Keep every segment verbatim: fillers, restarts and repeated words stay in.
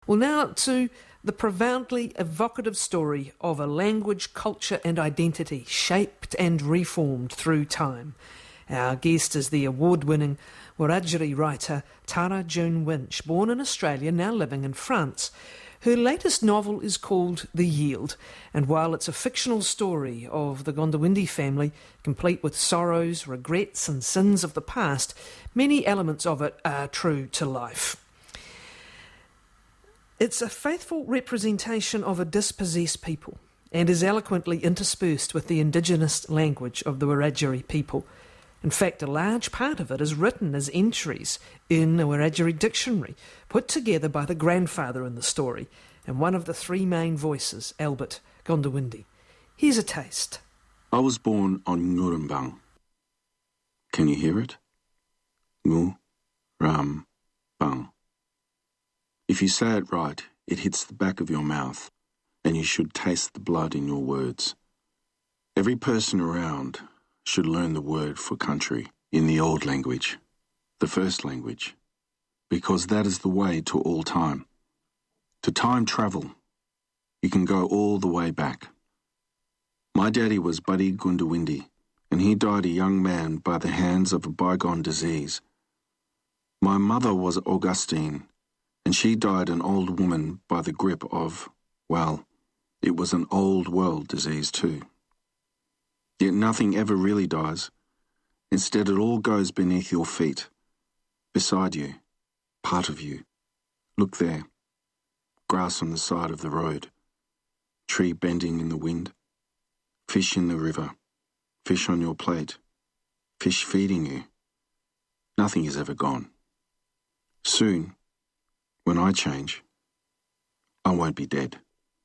Well, now to the profoundly evocative story of a language, culture and identity shaped and reformed through time. Our guest is the award-winning Wiradjuri writer Tara June Winch, born in Australia, now living in France. Her latest novel is called The Yield, and while it's a fictional story of the Goondiwindi family, complete with sorrows, regrets and sins of the past, many elements of it are true to life. It's a faithful representation of a dispossessed people and is eloquently interspersed with the indigenous language of the Wiradjuri people. In fact, a large part of it is written as entries in a Wiradjuri dictionary, put together by the grandfather in the story, and one of the three main voices, Albert Goondiwindi. Here's a taste. I was born on Ngurrumbang. Can you hear it? Ngu-ram-bang. If you say it right, it hits the back of your mouth, and you should taste the blood in your words. Every person around should learn the word for country in the old language, the first language, because that is the way to all time. To time travel, you can go all the way back. My daddy was Buddy Goondiwindi, and he died a young man by the hands of a bygone disease. My mother was Augustine, and she died an old woman by the grip of, well, it was an old world disease too. Yet nothing ever really dies. Instead, it all goes beneath your feet, beside you, part of you. Look there, grass on the side of the road, tree bending in the wind, fish in the river, fish on your plate, fish feeding you. Nothing is ever gone. Soon, when I change, I won't be dead.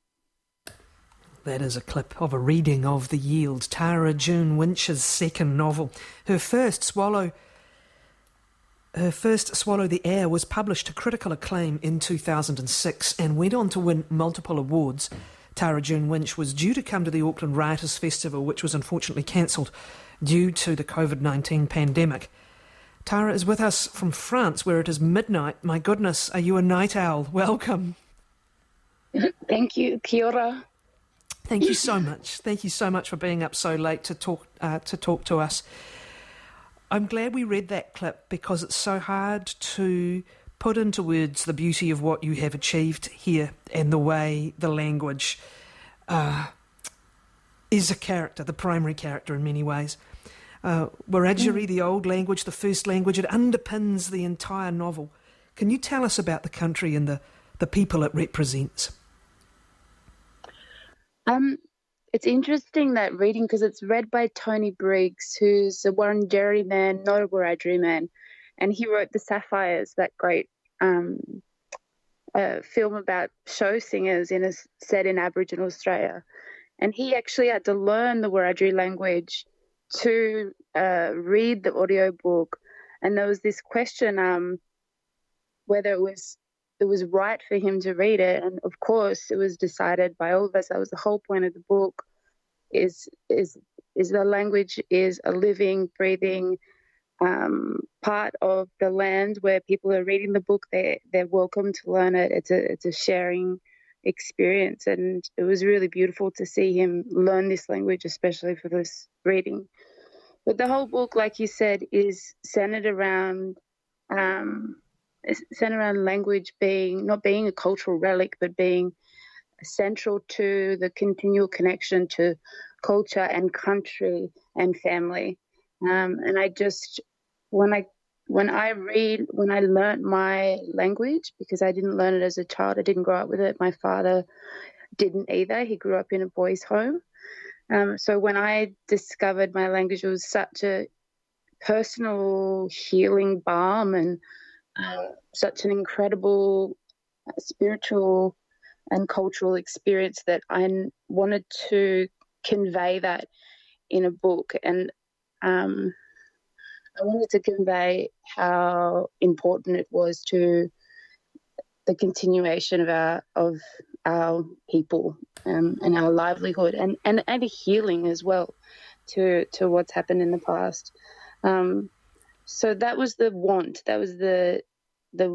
That is a clip of a reading of The Yield, Tara June Winch's second novel. Her first, Swallow, her first Swallow the Air, was published to critical acclaim in two thousand six and went on to win multiple awards. Tara June Winch was due to come to the Auckland Writers' Festival, which was unfortunately cancelled due to the covid nineteen pandemic. Tara is with us from France, where it is midnight. My goodness, are you a night owl? Welcome. Thank you. Kia ora. Thank you so much. Thank you so much for being up so late to talk uh, to talk to us. I'm glad we read that clip because it's so hard to put into words the beauty of what you have achieved here and the way the language uh, is a character, the primary character in many ways. Uh, Wiradjuri, mm. the old language, the first language, it underpins the entire novel. Can you tell us about the country and the, the people it represents? Um, it's interesting that reading, because it's read by Tony Briggs, who's a Wurundjeri man, not a Wiradjuri man, and he wrote The Sapphires, that great um, uh, film about show singers in a, set in Aboriginal Australia. And he actually had to learn the Wiradjuri language to uh, read the audiobook, and there was this question um, whether it was it was right for him to read it, and of course it was decided by all of us. That was the whole point of the book, is is is the language is a living, breathing um, part of the land where people are reading the book. They they're welcome to learn it. It's a it's a sharing experience, and it was really beautiful to see him learn this language, especially for this reading. But the whole book, like you said, is centered around um, centered around language being not being a cultural relic, but being central to the continual connection to culture and country and family. Um, and I just when I when I read when I learnt my language, because I didn't learn it as a child, I didn't grow up with it. My father didn't either. He grew up in a boys' home. Um, so when I discovered my language, it was such a personal healing balm and uh, such an incredible uh, spiritual and cultural experience that I wanted to convey that in a book. And um, I wanted to convey how important it was to the continuation of our of our people um, and our livelihood, and, and, and a healing as well to to what's happened in the past. Um, so that was the want. That was the the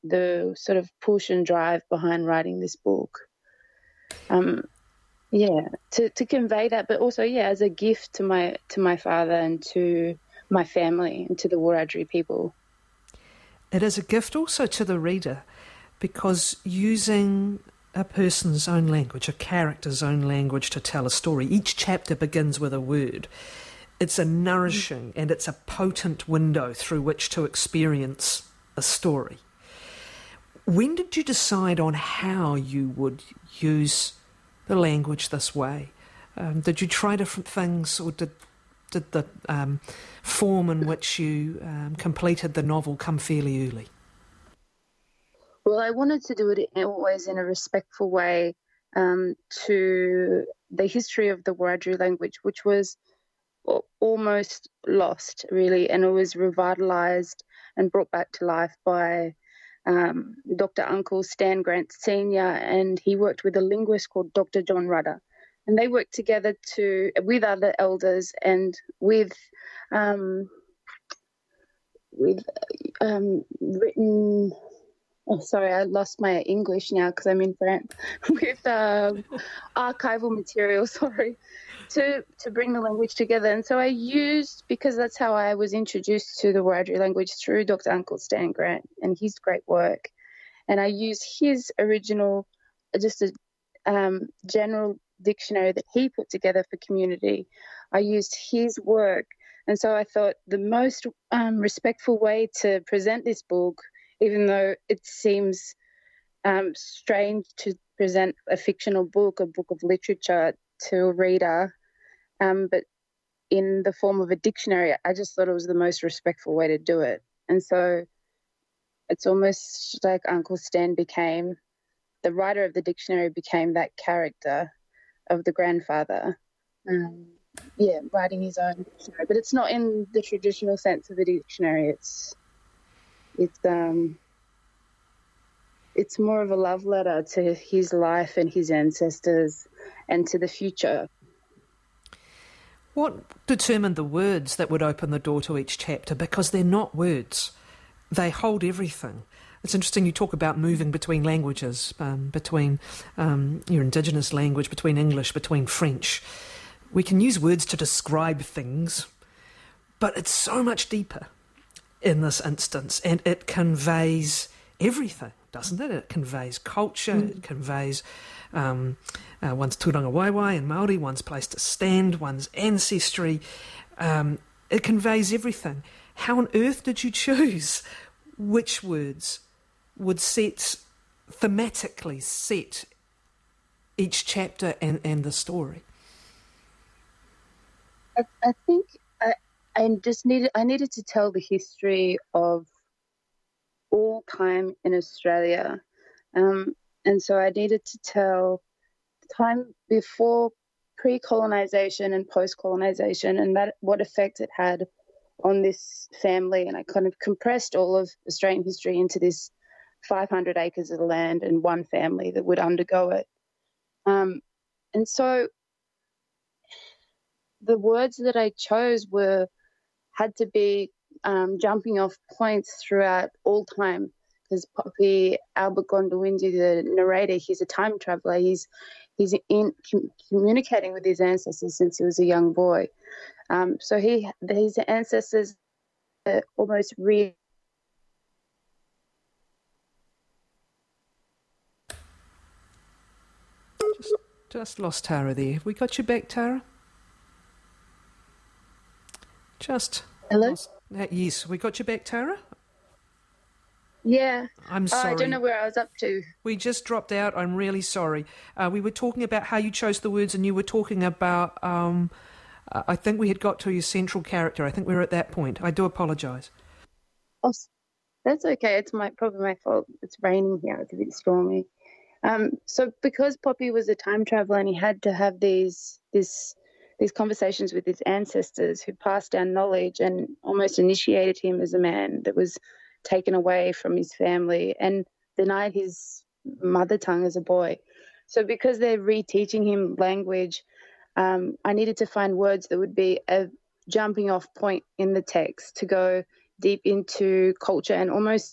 the sort of push and drive behind writing this book. Um, yeah, to, to convey that, but also, yeah, as a gift to my to my father and to my family and to the Wiradjuri people. It is a gift also to the reader, because using a person's own language, a character's own language to tell a story, each chapter begins with a word. It's a nourishing and it's a potent window through which to experience a story. When did you decide on how you would use the language this way? Um, did you try different things, or did did the um, form in which you um, completed the novel come fairly early? Well, I wanted to do it always in a respectful way um, to the history of the Wiradjuri language, which was almost lost, really, and it was revitalised and brought back to life by um, Doctor Uncle Stan Grant Senior, and he worked with a linguist called Doctor John Rudder. And they worked together to with other elders and with um, with um, written. Oh, sorry, I lost my English now because I'm in France. with um, archival material, sorry, to to bring the language together. And so I used, because that's how I was introduced to the Wiradjuri language, through Doctor Uncle Stan Grant and his great work. And I used his original, just a um, general dictionary that he put together for community. I used his work, and so I thought the most um, respectful way to present this book, even though it seems um, strange to present a fictional book, a book of literature, to a reader, um, but in the form of a dictionary, I just thought it was the most respectful way to do it. And so it's almost like Uncle Stan became, the writer of the dictionary became that character of the grandfather, um, yeah, writing his own dictionary. But it's not in the traditional sense of a dictionary. It's it's um it's more of a love letter to his life and his ancestors and to the future. What determined the words that would open the door to each chapter? Because they're not words. They hold everything. It's interesting you talk about moving between languages, um, between um, your Indigenous language, between English, between French. We can use words to describe things, but it's so much deeper in this instance, and it conveys everything, doesn't it? It conveys culture, mm. it conveys um, uh, one's tūranga waiwai in Māori, one's place to stand, one's ancestry. Um, it conveys everything. How on earth did you choose which words would set, thematically set each chapter and, and the story? I, I think I, I just needed, I needed to tell the history of all time in Australia. Um, and so I needed to tell time before pre-colonisation and post-colonisation, and that what effect it had on this family. And I kind of compressed all of Australian history into this five hundred acres of land and one family that would undergo it. Um, and so the words that I chose were had to be um, jumping off points throughout all time, because Poppy Albert Gondowindi, the narrator, he's a time traveller. He's he's in com- communicating with his ancestors since he was a young boy. Um, so he his ancestors are almost real. Just, just lost Tara there. Have we got you back, Tara? Just Hello? lost, uh, yes, we got you back, Tara? Yeah. I'm Oh, sorry. I don't know where I was up to. We just dropped out. I'm really sorry. Uh, we were talking about how you chose the words, and you were talking about, um, uh, I think we had got to your central character. I think we were at that point. I do apologise. Oh, that's okay. It's my probably my fault. It's raining here. It's a bit stormy. Um, so because Poppy was a time traveller and he had to have these this these conversations with his ancestors who passed down knowledge and almost initiated him as a man that was taken away from his family and denied his mother tongue as a boy. So because they're reteaching him language, um, I needed to find words that would be a jumping off point in the text to go deep into culture and almost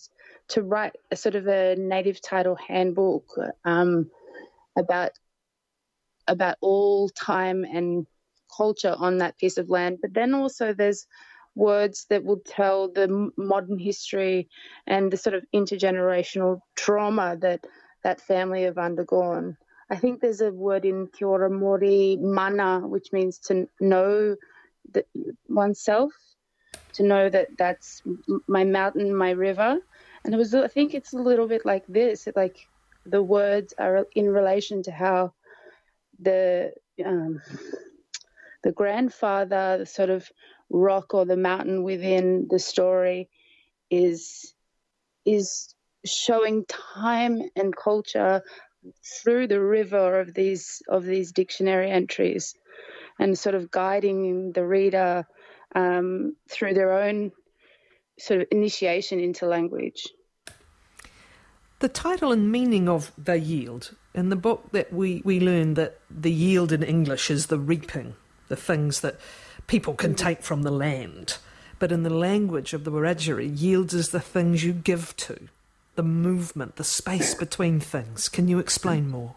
to write a sort of a native title handbook um, about about all time and culture on that piece of land. But then also there's words that will tell the modern history and the sort of intergenerational trauma that that family have undergone. I think there's a word in Te Ora Mori, mana, which means to know the, oneself, to know that that's my mountain, my river. And it was, I think it's a little bit like this, like the words are in relation to how the um, the grandfather, the sort of rock or the mountain within the story is is showing time and culture through the river of these of these dictionary entries, and sort of guiding the reader um, through their own sort of initiation into language. The title and meaning of The Yield. In the book that we, we learn that the yield in English is the reaping, the things that people can take from the land. But in the language of the Wiradjuri, yields is the things you give to, the movement, the space between things. Can you explain more?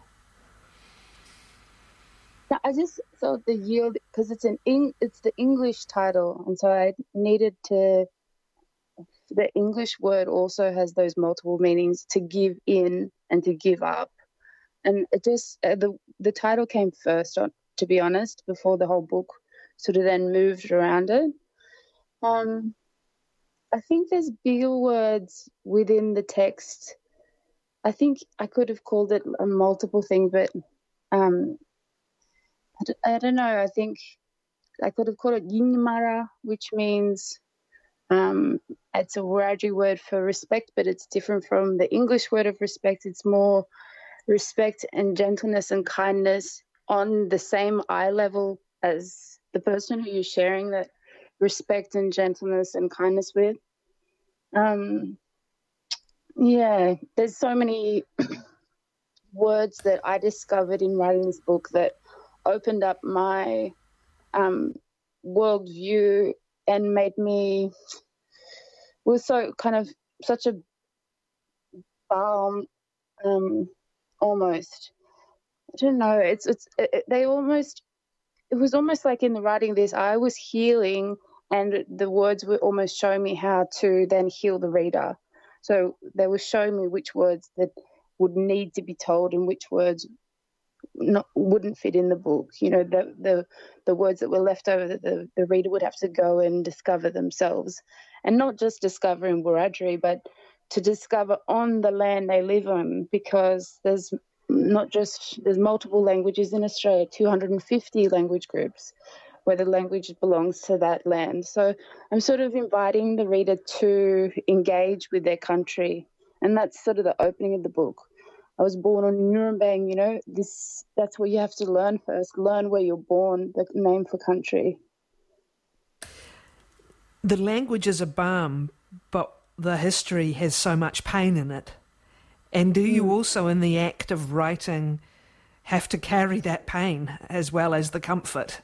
No, I just thought the yield, because it's an Eng, it's the English title, and so I needed to. The English word also has those multiple meanings, to give in and to give up, and it just uh, the the title came first, on, to be honest, before the whole book sort of then moved around it. Um, I think there's bigger words within the text. I think I could have called it a multiple thing, but um, I, d- I don't know. I think I could have called it Yinmara, which means um, it's a Wiradjuri word for respect, but it's different from the English word of respect. It's more respect and gentleness and kindness on the same eye level as the person who you're sharing that respect and gentleness and kindness with. Um, yeah, there's so many words that I discovered in writing this book that opened up my um, worldview and made me was so kind of such a balm, um, almost. I don't know. It's it's it, they almost. It was almost like in the writing of this, I was healing, and the words were almost showing me how to then heal the reader. So they were showing me which words that would need to be told and which words not wouldn't fit in the book. You know, the the the words that were left over that the, the reader would have to go and discover themselves, and not just discover in Wiradjuri, but to discover on the land they live on, because there's not just there's multiple languages in Australia, two hundred fifty language groups where the language belongs to that land. So I'm sort of inviting the reader to engage with their country, and that's sort of the opening of the book. I was born on Nurembang, you know, this that's what you have to learn first, learn where you're born, the name for country. The language is a balm, but the history has so much pain in it. And do you also, in the act of writing, have to carry that pain as well as the comfort?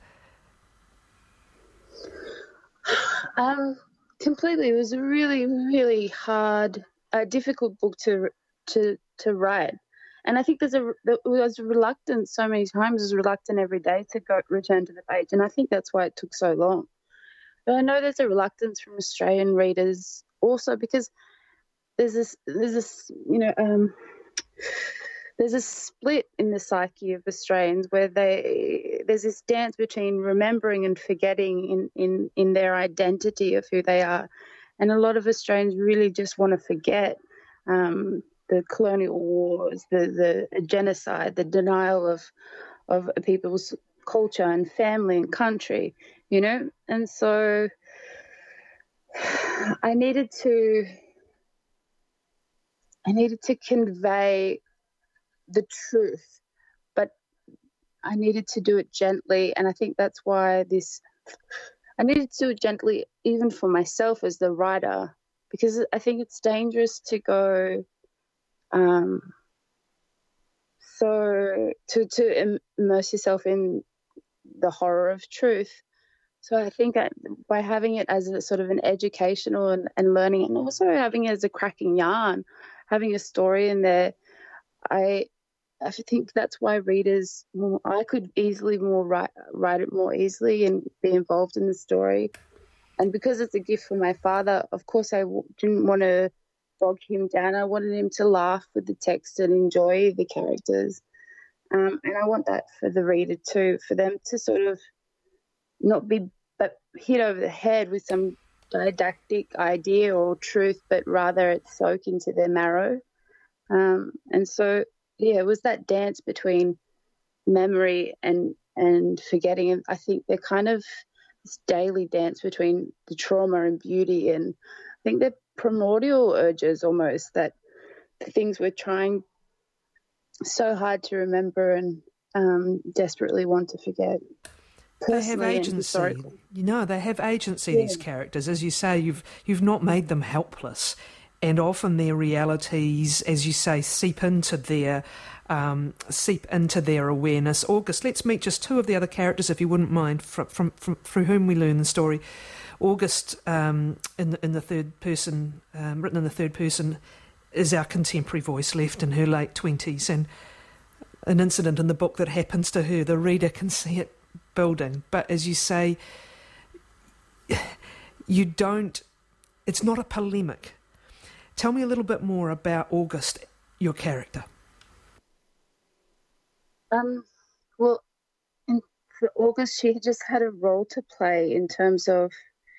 Um, completely. It was a really, really hard, uh, difficult book to to to write, and I think there's a there was reluctant so many times. I was reluctant every day to go return to the page, and I think that's why it took so long. But I know there's a reluctance from Australian readers also, because there's this there's this you know um, there's a split in the psyche of Australians where they there's this dance between remembering and forgetting in, in, in their identity of who they are. And a lot of Australians really just want to forget um, the colonial wars, the, the genocide, the denial of of people's culture and family and country, you know. And so I needed to I needed to convey the truth, but I needed to do it gently, and I think that's why this I needed to do it gently even for myself as the writer, because I think it's dangerous to go um so to to immerse yourself in the horror of truth So I think that by having it as a sort of an educational and, and learning, and also having it as a cracking yarn, having a story in there, I I think that's why readers, I could easily more write write it more easily and be involved in the story. And because it's a gift from my father, of course, I w- didn't want to bog him down. I wanted him to laugh with the text and enjoy the characters. Um, and I want that for the reader too, for them to sort of not be but hit over the head with some didactic idea or truth, but rather it soak into their marrow. Um, and so, yeah, it was that dance between memory and and forgetting. And I think they're kind of this daily dance between the trauma and beauty. And I think they're primordial urges almost, that the things we're trying so hard to remember and um, desperately want to forget. They have agency. You know, they have agency, yeah. These characters. As you say, you've you've not made them helpless. And often their realities, as you say, seep into their um, seep into their awareness. August, let's meet just two of the other characters, if you wouldn't mind, from, from, from through whom we learn the story. August, um, in the, in the third person, um, written in the third person, is our contemporary voice, left in her late twenties, and an incident in the book that happens to her, the reader can see it building. But as you say, you don't. It's not a polemic. Tell me a little bit more about August, your character. Um, well, in, for August, she just had a role to play in terms of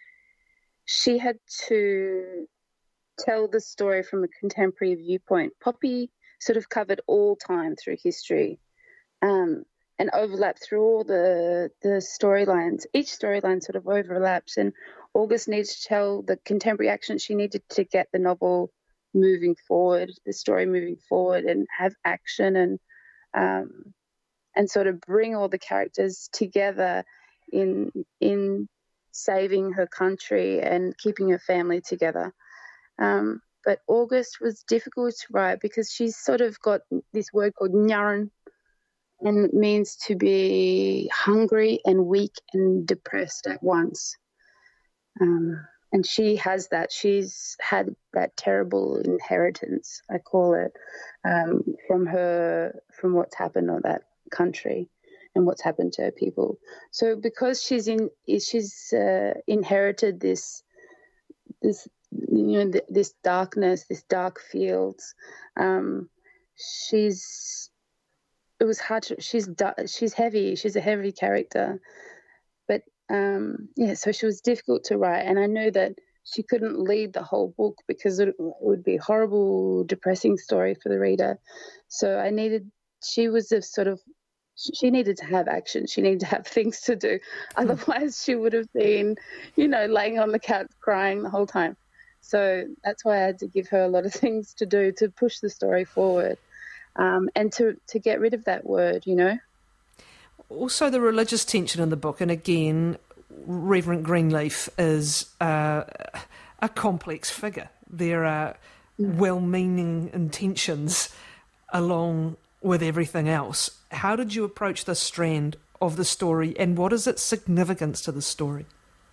she had to tell the story from a contemporary viewpoint. Poppy sort of covered all time through history um, and overlapped through all the, the storylines. Each storyline sort of overlaps, and August needs to tell the contemporary action. She needed to get the novel moving forward, the story moving forward, and have action and um, and sort of bring all the characters together in in saving her country and keeping her family together. Um, but August was difficult to write because she's sort of got this word called nyaran, and it means to be hungry and weak and depressed at once. Um, and she has that. She's had that terrible inheritance, I call it, um, from her, from what's happened on that country and what's happened to her people. So because she's in, she's uh, inherited this, this, you know, this darkness, this dark fields. Um, she's, it was hard to, she's, she's heavy. She's a heavy character. But, um, yeah, so she was difficult to write. And I knew that she couldn't lead the whole book because it would be a horrible, depressing story for the reader. So I needed, she was a sort of, she needed to have action. She needed to have things to do. Otherwise she would have been, you know, laying on the couch crying the whole time. So that's why I had to give her a lot of things to do to push the story forward, um, and to, to get rid of that word, you know. Also the religious tension in the book, and again, Reverend Greenleaf is uh, a complex figure. There are well-meaning intentions along with everything else. How did you approach this strand of the story, and what is its significance to the story?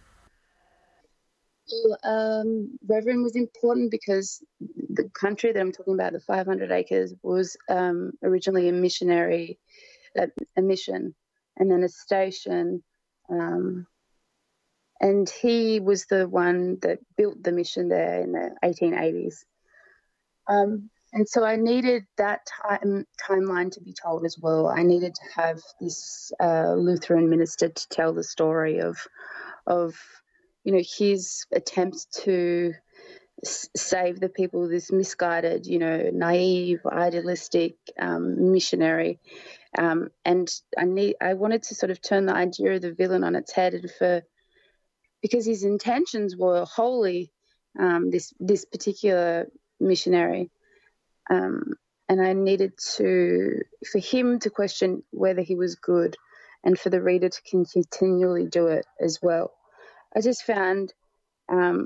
Well, um, Reverend was important because the country that I'm talking about, the five hundred acres, was um, originally a missionary, a, a mission, and then a station. Um, and he was the one that built the mission there in the eighteen eighties. Um, and so I needed that time timeline to be told as well. I needed to have this uh, Lutheran minister to tell the story of, of you know, his attempts to s- save the people, this misguided, you know, naive, idealistic um, missionary. Um, and I need, I wanted to sort of turn the idea of the villain on its head, and for because his intentions were holy, um, this this particular missionary, um, and I needed to for him to question whether he was good, and for the reader to continually do it as well. I just found, um,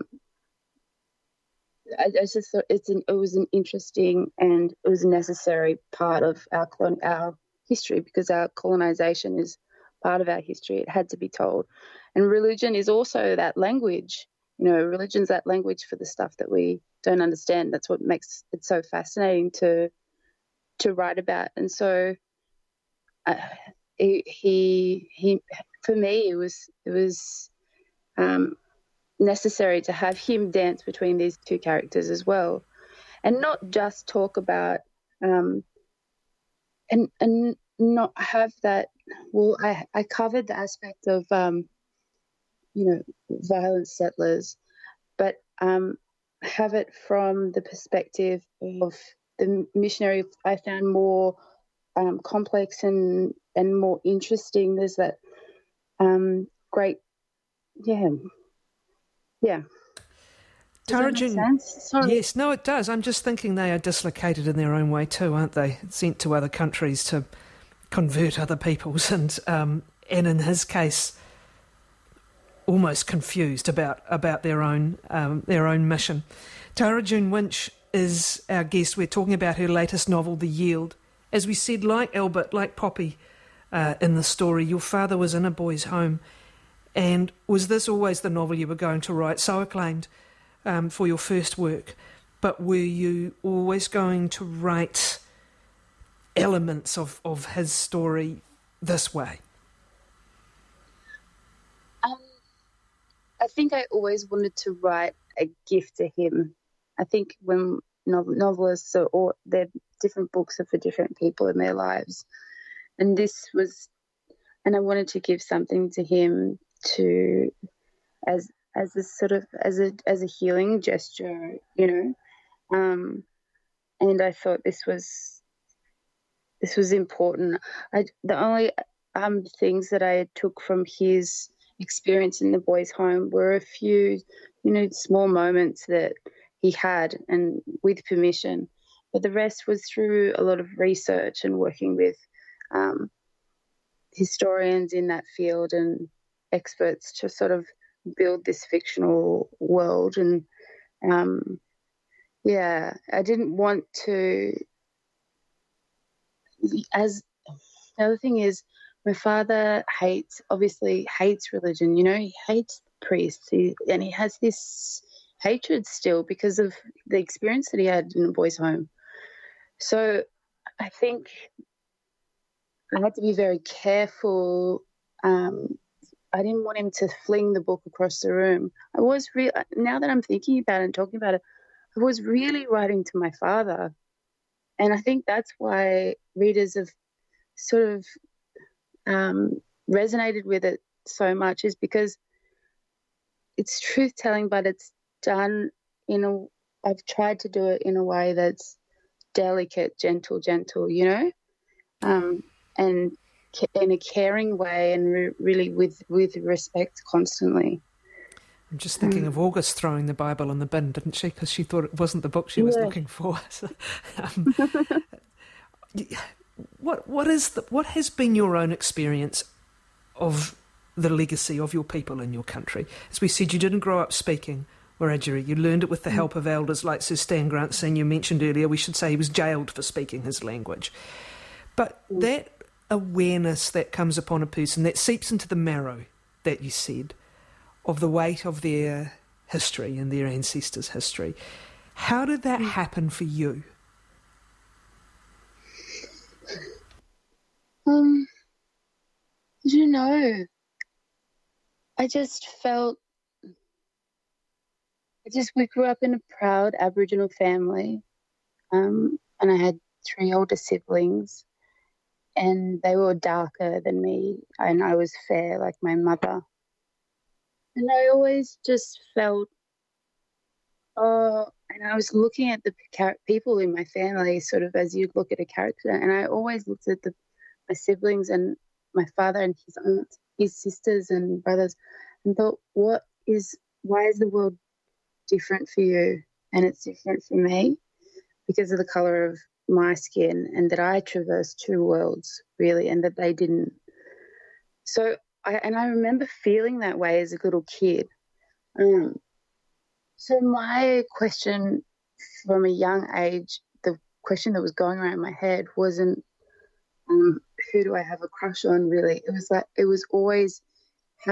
I, I just thought it's an, it was an interesting and it was a necessary part of our our history, because our colonization is part of our history. It had to be told. And religion is also that language. You know, religion's that language for the stuff that we don't understand. That's what makes it so fascinating to to write about. And so uh, he, he he for me it was it was um, necessary to have him dance between these two characters as well, and not just talk about um, and and not have that. Well, I I covered the aspect of um, you know, violent settlers, but um, have it from the perspective of the missionary. I found more um, complex and and more interesting. There's that um, great, yeah, yeah. Tarajun, yes, no, it does. I'm just thinking they are dislocated in their own way too, aren't they? Sent to other countries to convert other peoples, and um, and in his case, almost confused about about their own um, their own mission. Tarajun Winch is our guest. We're talking about her latest novel, The Yield. As we said, like Albert, like Poppy, uh, in the story, your father was in a boys' home, and was this always the novel you were going to write? So acclaimed. Um, for your first work, but were you always going to write elements of, of his story this way? Um, I think I always wanted to write a gift to him. I think when novel, novelists are all, their different books are for different people in their lives, and this was, and I wanted to give something to him to, as as a sort of as a as a healing gesture, you know, um, and I thought this was this was important. I the only um things that I took from his experience in the boys' home were a few, you know, small moments that he had, and with permission, but the rest was through a lot of research and working with um, historians in that field and experts to sort of build this fictional world. And um yeah I didn't want to, as the other thing is, my father hates obviously hates religion, you know, he hates priests, he, and he has this hatred still because of the experience that he had in a boys' home. So I think I had to be very careful. um I didn't want him to fling the book across the room. I was re- now that I'm thinking about it and talking about it, I was really writing to my father. And I think that's why readers have sort of um, resonated with it so much, is because it's truth-telling, but it's done in a, I've tried to do it in a way that's delicate, gentle, gentle, you know, um, and in a caring way, and re- really with, with respect constantly. I'm just thinking mm. of August throwing the Bible in the bin, didn't she? Because she thought it wasn't the book she was yeah. looking for. So, um, what what is the, what has been your own experience of the legacy of your people in your country? As we said, you didn't grow up speaking Wiradjuri. You learned it with the mm. help of elders like Sir Stan Grant Senior mentioned earlier. We should say he was jailed for speaking his language. But mm. that awareness that comes upon a person, that seeps into the marrow, that you said, of the weight of their history and their ancestors' history. How did that happen for you? Um, I don't know. I just felt, I just, we grew up in a proud Aboriginal family, um, and I had three older siblings, and they were darker than me, and I was fair like my mother. And I always just felt, oh, and I was looking at the people in my family sort of as you'd look at a character, and I always looked at the, my siblings and my father and his aunts, his sisters and brothers, and thought, what is, why is the world different for you? And it's different for me because of the colour of my skin, and that I traversed two worlds really, and that they didn't. So I and I remember feeling that way as a little kid. Um, so my question from a young age, the question that was going around my head wasn't um, who do I have a crush on really. It was like it was always, how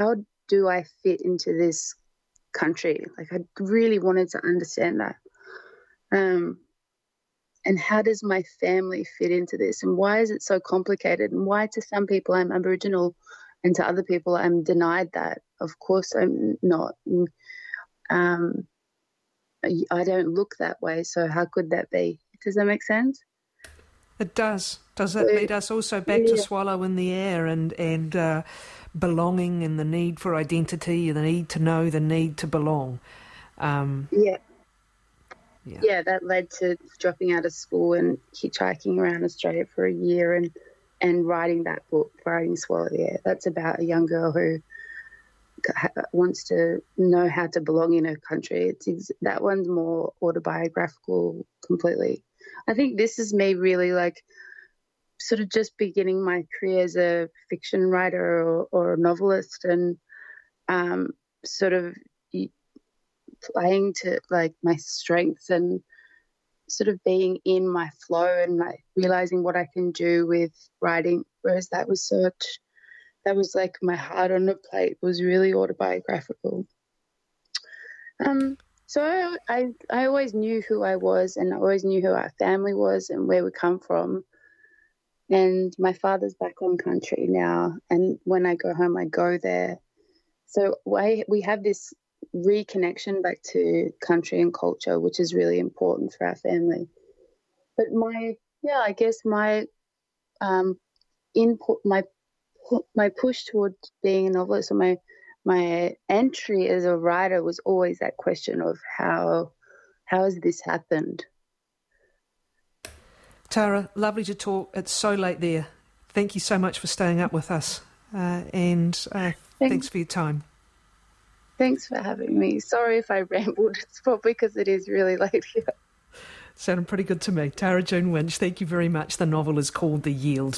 do I fit into this country? Like, I really wanted to understand that. Um, and how does my family fit into this? And why is it so complicated? And why to some people I'm Aboriginal and to other people I'm denied that? Of course I'm not. Um, I don't look that way, so how could that be? Does that make sense? It does. Does it lead us also back yeah. to Swallow in the Air and, and uh, belonging and the need for identity, the need to know, the need to belong? Um, yeah. yeah. Yeah, that led to dropping out of school and hitchhiking around Australia for a year and, and writing that book, Writing Swallow the Air. That's about a young girl who wants to know how to belong in her country. It's that one's more autobiographical completely. I think this is me really like sort of just beginning my career as a fiction writer or, or a novelist, and um, sort of playing to like my strengths and sort of being in my flow and like realizing what I can do with writing, whereas that was such that was like my heart on a plate was really autobiographical. Um, so I, I, I always knew who I was, and I always knew who our family was and where we come from. And my father's back on country now, and when I go home, I go there. So I, we have this reconnection back to country and culture, which is really important for our family. But my, yeah, I guess my um, input, my my push towards being a novelist, or my my entry as a writer was always that question of how how has this happened? Tara, lovely to talk. It's so late there. Thank you so much for staying up with us, uh, and uh, thanks. thanks for your time. Thanks for having me. Sorry if I rambled. It's probably because it is really late here. Sounded pretty good to me. Tara June Winch, thank you very much. The novel is called The Yield.